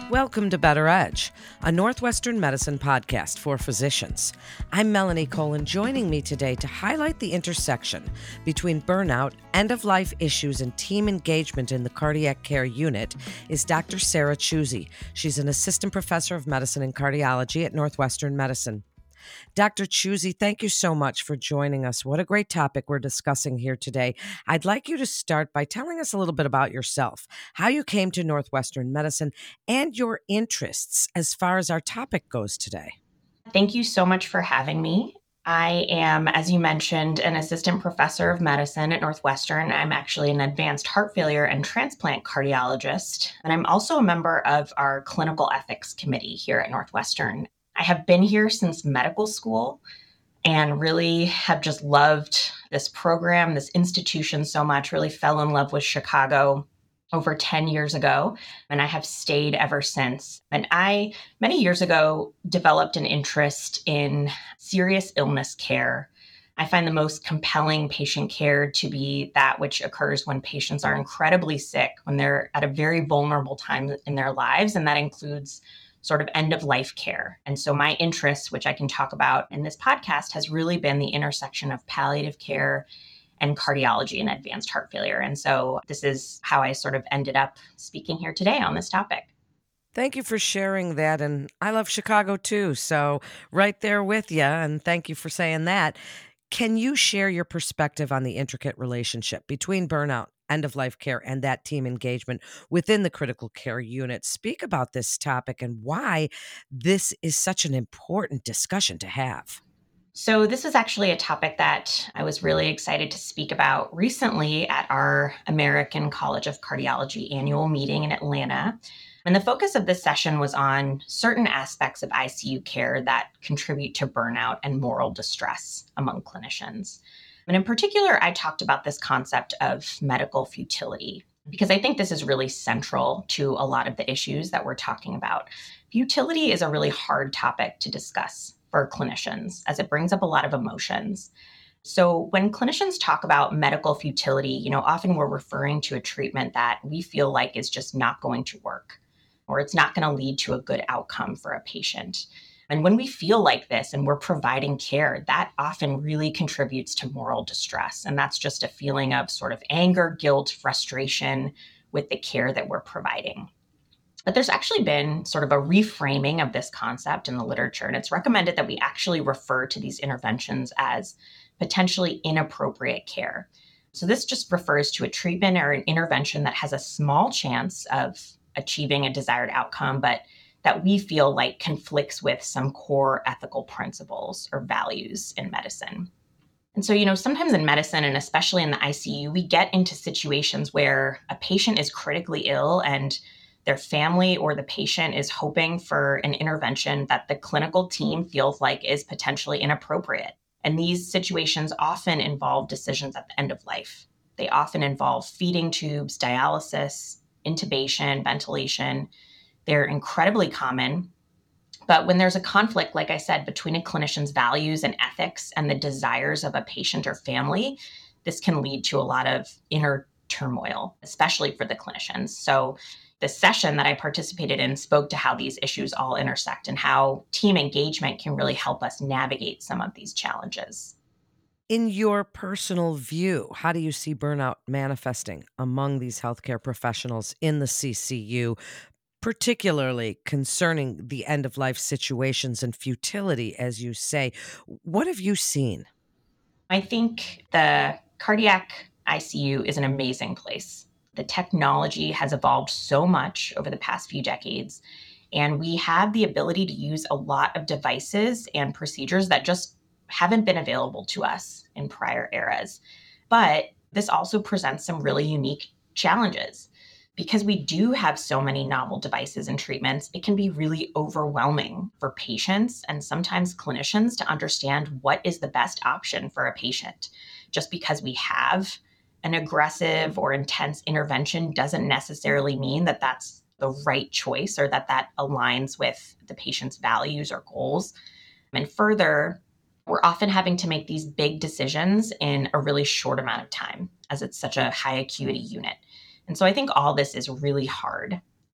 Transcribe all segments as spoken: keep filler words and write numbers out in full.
Welcome to Better Edge, a Northwestern medicine podcast for physicians. I'm Melanie Colin. Joining me today to highlight the intersection between burnout, end-of-life issues, and team engagement in the cardiac care unit is Doctor Sarah Chuzzi. She's an assistant professor of medicine and cardiology at Northwestern Medicine. Doctor Chuzzi, thank you so much for joining us. What a great topic we're discussing here today. I'd like you to start by telling us a little bit about yourself, how you came to Northwestern Medicine, and your interests as far as our topic goes today. Thank you so much for having me. I am, as you mentioned, an assistant professor of medicine at Northwestern. I'm actually an advanced heart failure and transplant cardiologist, and I'm also a member of our clinical ethics committee here at Northwestern. I have been here since medical school and really have just loved this program, this institution so much, really fell in love with Chicago over ten years ago, and I have stayed ever since. And I, many years ago, developed an interest in serious illness care. I find the most compelling patient care to be that which occurs when patients are incredibly sick, when they're at a very vulnerable time in their lives, and that includes sort of end-of-life care. And so my interest, which I can talk about in this podcast, has really been the intersection of palliative care and cardiology and advanced heart failure. And so this is how I sort of ended up speaking here today on this topic. Thank you for sharing that. And I love Chicago too. So right there with you. And thank you for saying that. Can you share your perspective on the intricate relationship between burnout, end-of-life care, and that team engagement within the critical care unit? Speak about this topic and why this is such an important discussion to have. So this is actually a topic that I was really excited to speak about recently at our American College of Cardiology annual meeting in Atlanta. And the focus of this session was on certain aspects of I C U care that contribute to burnout and moral distress among clinicians. And in particular, I talked about this concept of medical futility, because I think this is really central to a lot of the issues that we're talking about. Futility is a really hard topic to discuss for clinicians, as it brings up a lot of emotions. So when clinicians talk about medical futility, you know, often we're referring to a treatment that we feel like is just not going to work, or it's not going to lead to a good outcome for a patient. And when we feel like this and we're providing care, that often really contributes to moral distress. And that's just a feeling of sort of anger, guilt, frustration with the care that we're providing. But there's actually been sort of a reframing of this concept in the literature, and it's recommended that we actually refer to these interventions as potentially inappropriate care. So this just refers to a treatment or an intervention that has a small chance of achieving a desired outcome, but that we feel like conflicts with some core ethical principles or values in medicine. And so, you know, sometimes in medicine, and especially in the I C U, we get into situations where a patient is critically ill and their family or the patient is hoping for an intervention that the clinical team feels like is potentially inappropriate. And these situations often involve decisions at the end of life. They often involve feeding tubes, dialysis, intubation, ventilation. They're incredibly common. But when there's a conflict, like I said, between a clinician's values and ethics and the desires of a patient or family, this can lead to a lot of inner turmoil, especially for the clinicians. So the session that I participated in spoke to how these issues all intersect and how team engagement can really help us navigate some of these challenges. In your personal view, how do you see burnout manifesting among these healthcare professionals in the C C U, particularly concerning the end-of-life situations and futility, as you say? What have you seen? I think the cardiac I C U is an amazing place. The technology has evolved so much over the past few decades, and we have the ability to use a lot of devices and procedures that just haven't been available to us in prior eras. But this also presents some really unique challenges. Because we do have so many novel devices and treatments, it can be really overwhelming for patients and sometimes clinicians to understand what is the best option for a patient. Just because we have an aggressive or intense intervention doesn't necessarily mean that that's the right choice or that that aligns with the patient's values or goals. And further, we're often having to make these big decisions in a really short amount of time, as it's such a high acuity unit. And so I think all this is really hard.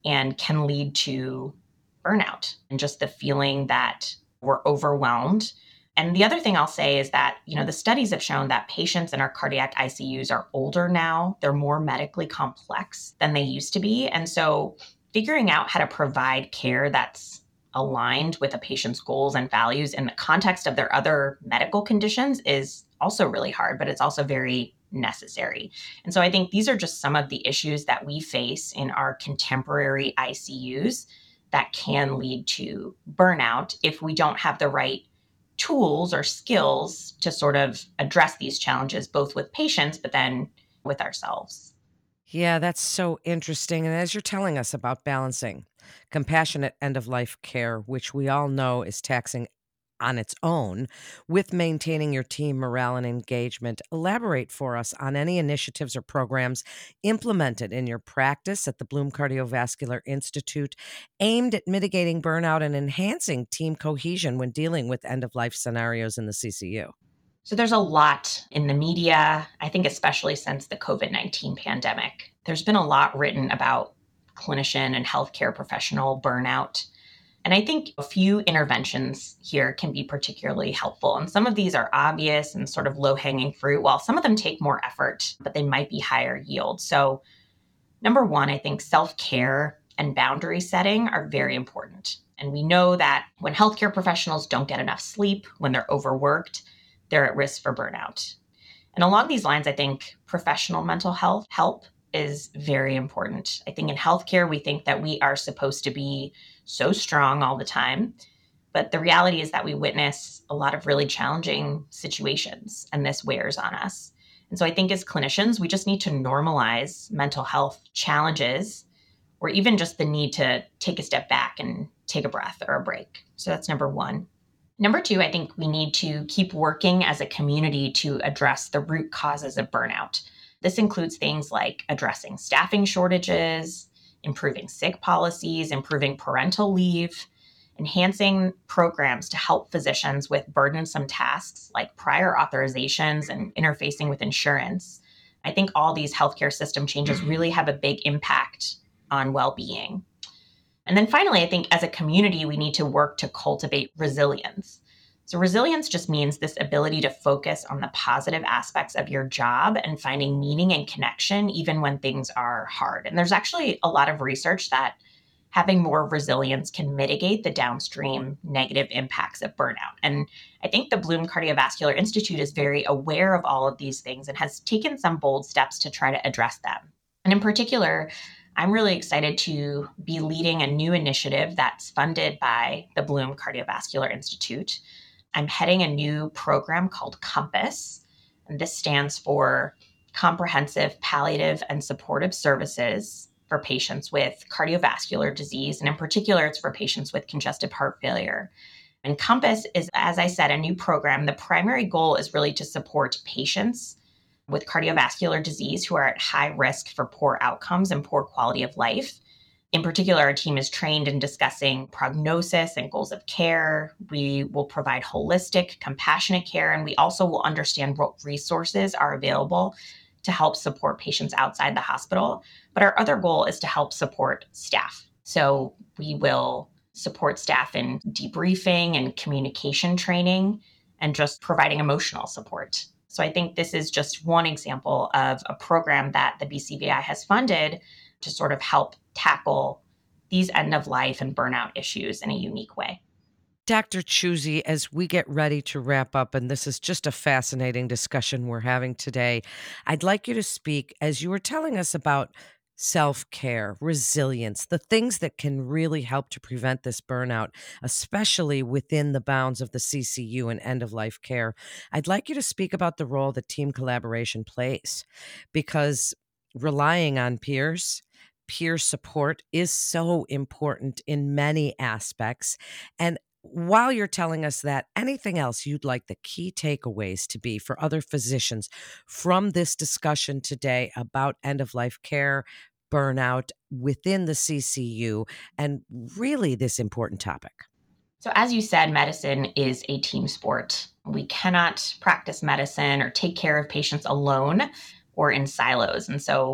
and can lead to burnout and just the feeling that we're overwhelmed. And the other thing I'll say is that, you know, the studies have shown that patients in our cardiac I C Us are older now. They're more medically complex than they used to be. And so figuring out how to provide care that's aligned with a patient's goals and values in the context of their other medical conditions is also really hard, but it's also very necessary. And so I think these are just some of the issues that we face in our contemporary I C Us that can lead to burnout if we don't have the right tools or skills to sort of address these challenges, both with patients, but then with ourselves. Yeah, that's so interesting. And as you're telling us about balancing compassionate end of life care, which we all know is taxing on its own, with maintaining your team morale and engagement, elaborate for us on any initiatives or programs implemented in your practice at the Bloom Cardiovascular Institute aimed at mitigating burnout and enhancing team cohesion when dealing with end of life scenarios in the C C U. So there's a lot in the media, I think especially since the COVID nineteen pandemic. There's been a lot written about clinician and healthcare professional burnout. And I think a few interventions here can be particularly helpful. And some of these are obvious and sort of low-hanging fruit, while some of them take more effort, but they might be higher yield. So number one, I think self-care and boundary setting are very important. And we know that when healthcare professionals don't get enough sleep, when they're overworked, they're at risk for burnout. And along these lines, I think professional mental health help is very important. I think in healthcare, we think that we are supposed to be so strong all the time. But the reality is that we witness a lot of really challenging situations, and this wears on us. And so I think as clinicians, we just need to normalize mental health challenges, or even just the need to take a step back and take a breath or a break. So that's number one. Number two, I think we need to keep working as a community to address the root causes of burnout. This includes things like addressing staffing shortages, improving sick policies, improving parental leave, enhancing programs to help physicians with burdensome tasks like prior authorizations and interfacing with insurance. I think all these healthcare system changes really have a big impact on well-being. And then finally, I think as a community, we need to work to cultivate resilience. So resilience just means this ability to focus on the positive aspects of your job and finding meaning and connection even when things are hard. And there's actually a lot of research that having more resilience can mitigate the downstream negative impacts of burnout. And I think the Bloom Cardiovascular Institute is very aware of all of these things and has taken some bold steps to try to address them. And in particular, I'm really excited to be leading a new initiative that's funded by the Bloom Cardiovascular Institute. I'm heading a new program called COMPASS, and this stands for Comprehensive Palliative and Supportive Services for patients with cardiovascular disease, and in particular, it's for patients with congestive heart failure. And COMPASS is, as I said, a new program. The primary goal is really to support patients with cardiovascular disease who are at high risk for poor outcomes and poor quality of life. In particular, our team is trained in discussing prognosis and goals of care. We will provide holistic, compassionate care, and we also will understand what resources are available to help support patients outside the hospital. But our other goal is to help support staff. So we will support staff in debriefing and communication training and just providing emotional support. So I think this is just one example of a program that the B C V I has funded to sort of help tackle these end of life and burnout issues in a unique way. Doctor Chuzzi, as we get ready to wrap up, and this is just a fascinating discussion we're having today, I'd like you to speak, as you were telling us about self-care, resilience, the things that can really help to prevent this burnout, especially within the bounds of the C C U and end-of-life care. I'd like you to speak about the role that team collaboration plays, because relying on peers, peer support is so important in many aspects. And while you're telling us that, anything else you'd like the key takeaways to be for other physicians from this discussion today about end-of-life care, burnout within the C C U, and really this important topic? So as you said, medicine is a team sport. We cannot practice medicine or take care of patients alone or in silos. And so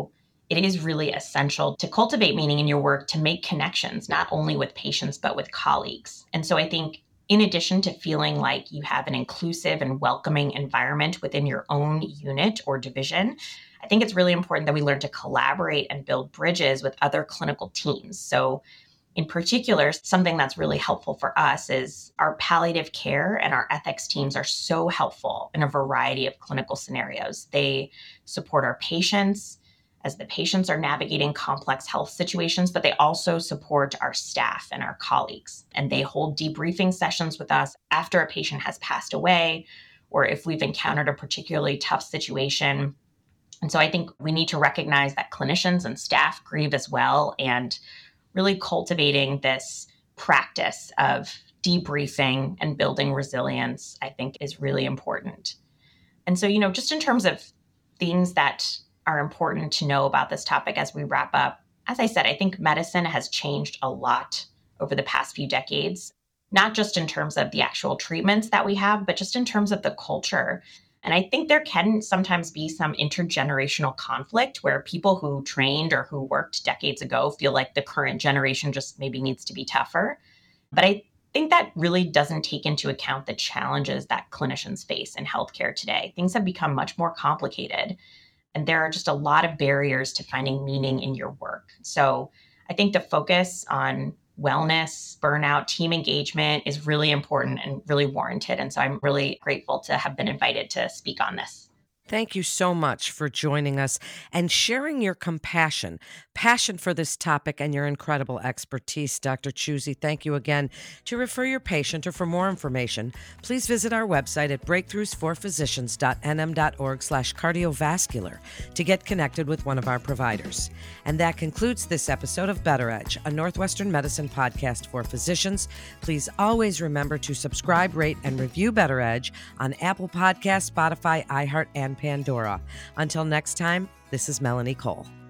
it is really essential to cultivate meaning in your work, to make connections, not only with patients, but with colleagues. And so I think in addition to feeling like you have an inclusive and welcoming environment within your own unit or division, I think it's really important that we learn to collaborate and build bridges with other clinical teams. So in particular, something that's really helpful for us is our palliative care and our ethics teams are so helpful in a variety of clinical scenarios. They support our patients as the patients are navigating complex health situations, but they also support our staff and our colleagues. And they hold debriefing sessions with us after a patient has passed away, or if we've encountered a particularly tough situation. And so I think we need to recognize that clinicians and staff grieve as well, and really cultivating this practice of debriefing and building resilience, I think, is really important. And so, you know, just in terms of things that are important to know about this topic as we wrap up, as I said, I think medicine has changed a lot over the past few decades, not just in terms of the actual treatments that we have, but just in terms of the culture. And I think there can sometimes be some intergenerational conflict where people who trained or who worked decades ago feel like the current generation just maybe needs to be tougher. But I think that really doesn't take into account the challenges that clinicians face in healthcare today. Things have become much more complicated, and there are just a lot of barriers to finding meaning in your work. So I think the focus on wellness, burnout, team engagement is really important and really warranted. And so I'm really grateful to have been invited to speak on this. Thank you so much for joining us and sharing your compassion, passion for this topic, and your incredible expertise. Doctor Chuzzi, thank you again. To refer your patient or for more information, please visit our website at breakthroughs for physicians dot n m dot org slash cardiovascular to get connected with one of our providers. And that concludes this episode of Better Edge, a Northwestern Medicine podcast for physicians. Please always remember to subscribe, rate, and review Better Edge on Apple Podcasts, Spotify, iHeart, and Pandora. Until next time, this is Melanie Cole.